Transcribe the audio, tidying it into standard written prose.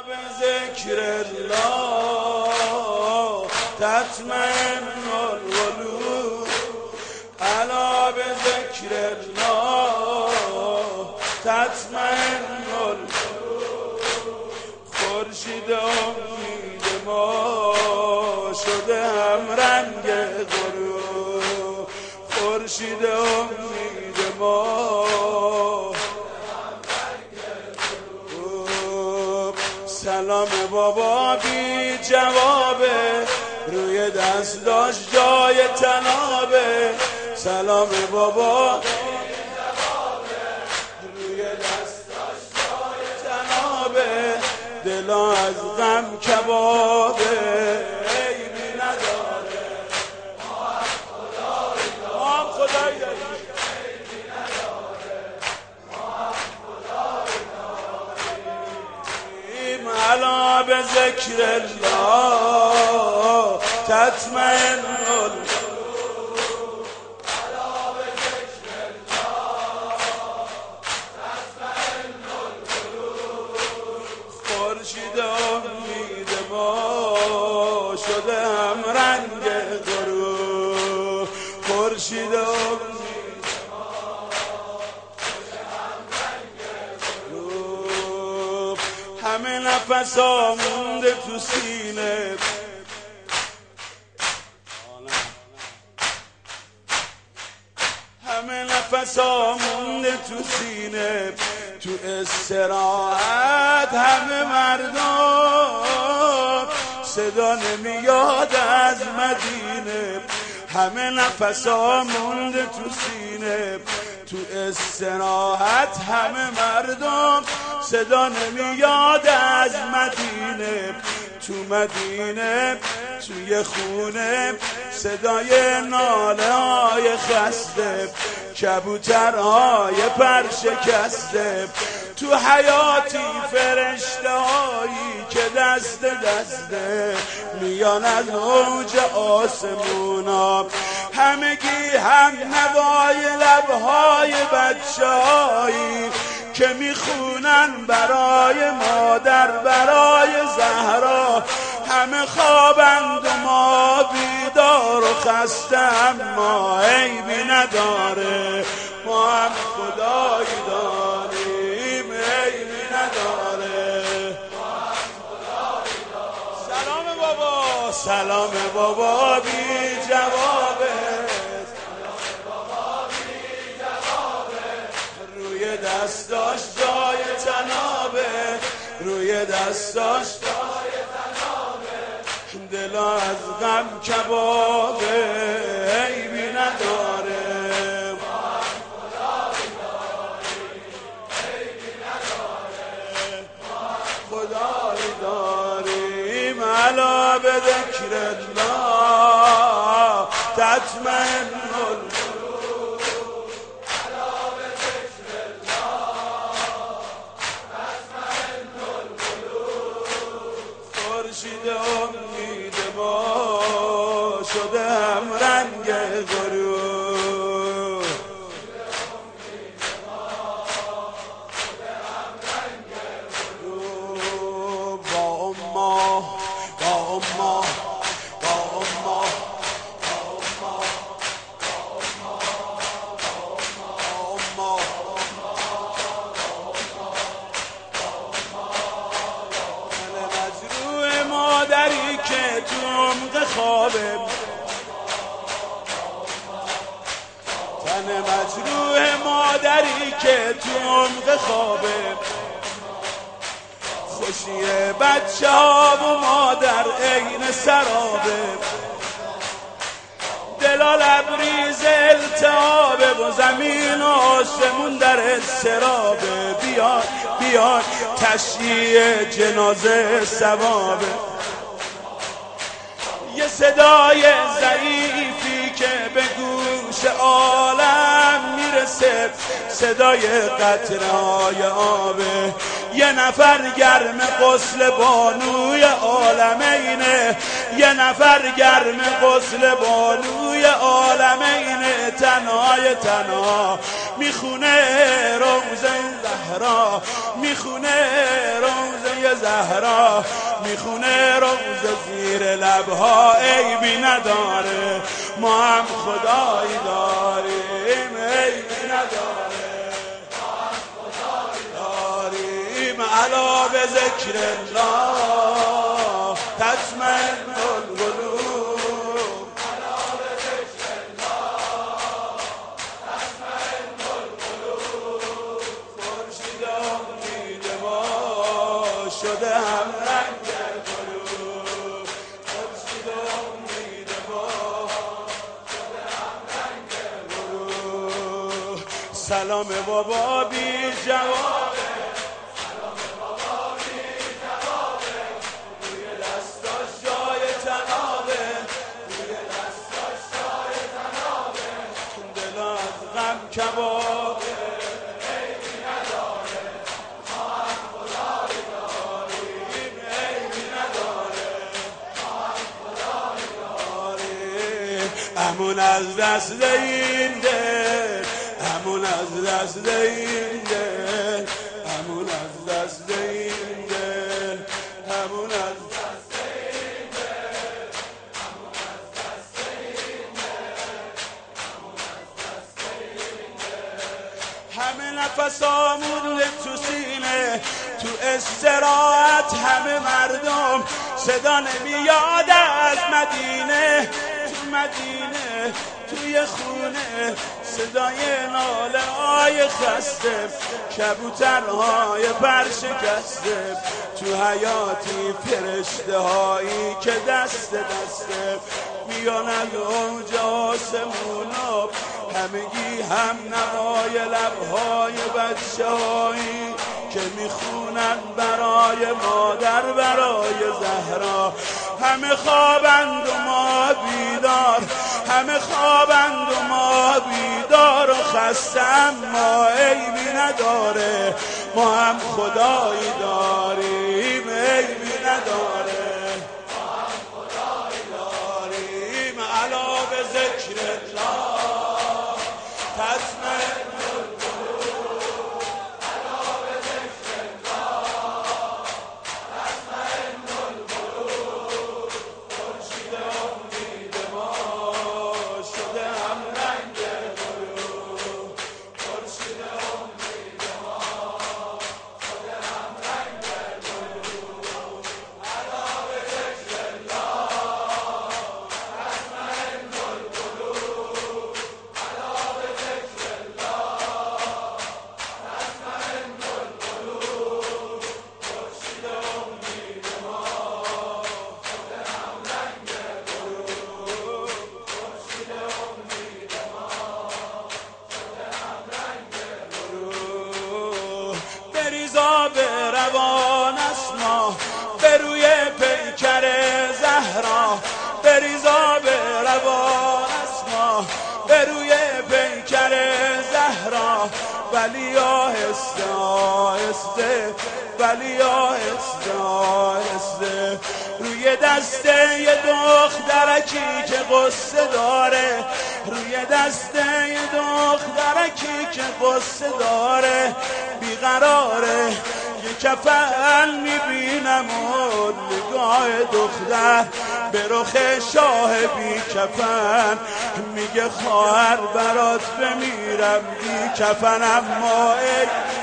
به ذکر الله تطمئن القلوب، الا به ذکر الله تطمئن القلوب. خورشید امید ما شده هم رنگ غروب، خورشید امید ما سلام بابا بی جوابه، روی دست داشت جای تنابه. سلام بابا بی جوابه، روی دست داشت جای تنابه. دلا از غم کبابه، عیبی نداره ما هم خدایی داریم، عیبی نداره ما هم خدایی داریم. علا به ذکر الله تطمئن القلوب، علا به ذکر الله تطمئن القلوب. خورشید امید ما شده هم رنگ غروب، خورشید امید ما شده هم رنگ غروب. همه نفسا مونده تو سینه، همه نفسا مونده تو سینه. تو استراحت همه مردم صدا نمیاد از مدینه. همه نفسا مونده تو سینه، تو استراحت همه مردم صدا نمیاد از مدینه. تو مدینه توی خونه صدای ناله های خسته، کبوترهای پر شکسته. تو حیاتی فرشته هایی که دست دسته میان از اوج آسمونا. همگی هم نوای لبهای بچه هایی که میخونن برای مادر، برای زهرا. همه خوابند و ما بیدار و خسته، اما عیبی نداره ما هم خدایی داریم، عیبی نداره ما هم خدایی داریم. سلام بابا، سلام بابا بی جوابه، سلام بابا بی جوابه. روی دستاش جای تنابه، روی دستاش جای تنابه. دلا از غم کبابه، عیبی نداره ما هم خدایی داریم، عیبی نداره ما هم خدایی داریم. علا به ذکر الله تطمئن القلوب، علا به ذکر الله تطمئن القلوب. خورشید امید ما شده هم رنگ غروب، با اما با اما با اما مادری که تو عمق خوابه، تن مجروح مادری که تو عمق خوابه. خوشی بچه ها و مادر عین سرابه، دلا لبریز التهابه و زمین و آسمون در اضطرابه. بیان بیان تشییع جنازه ثوابه. یه صدای ضعیفی که به گوش عالم میرسه، صدای قطره‌های آبه. یه نفر گرم غسل بانوی عالمینه، یه نفر گرم غسل بانوی عالمینه. تنهای تنها میخونه روزه زهرا، میخونه روزه زهرا میخونه روز زیر لبها عیبی نداره ما هم خدایی داریم عیبی نداره ما هم خدایی داریم علا به ذکر الله تطمئن القلوب علا به ذکر الله تطمئن القلوب خورشید امید ما شده هم رنگ گلو خورشید امید ما شده هم رنگ گلو سلام بابا بی جوابه سلام بابا بی جوابه روی دستاش جای تنابه روی دستاش جای تنابه دل از غم کبابه عیبی نداره ما هم خدایی داریم عیبی نداره ما هم خدایی داریم امون از دست این دل امون از دست این دل امون از دست این دل امون از دست این دل امون از دست این دل امون از دست این دل همه نفسامون تو سینه تو استراحت همه مردم صدا نمیاد از مدینه تو مدینه توی خونه صدای ناله های خسته کبوترهای پرشکسته تو حیاتی فرشته هایی که دست دسته میان از اوج آسمونا همگی هم نوای لبهای بچه هایی که میخونن برای مادر برای زهرا همه خوابند و ما بیدار همه خوابند و ما بیدار و خسته اما عیبی نداره ما هم خدایی داریم عیبی نداره ما هم خدایی داریم علا به ذکر الله تطمئن القلوب علا به ذکر الله تطمئن القلوب خورشید امید ما شده هم رنگ گلو خورشید امید ما شده هم رنگ گلو علا به ذکر الله تطمئن القلوب علا به ذکر الله تطمئن القلوب خورشید امید ما شده هم رنگ گلو خورشید امید ما شده هم رنگ گلو بریزا به روان اسما به روی پیکر زهرا بریزا به روان اسما به روی پیکر زهرا ولی آهسته آهسته ولی آهسته آهسته روی دسته یه دخترکی که قصه داره روی دسته یه دخترکی که قصه داره بیقراره یه کفن میبینم و نگاه دختر به رخ شاه بی کفن میگه خواهر برات بمیرم بی کفن اما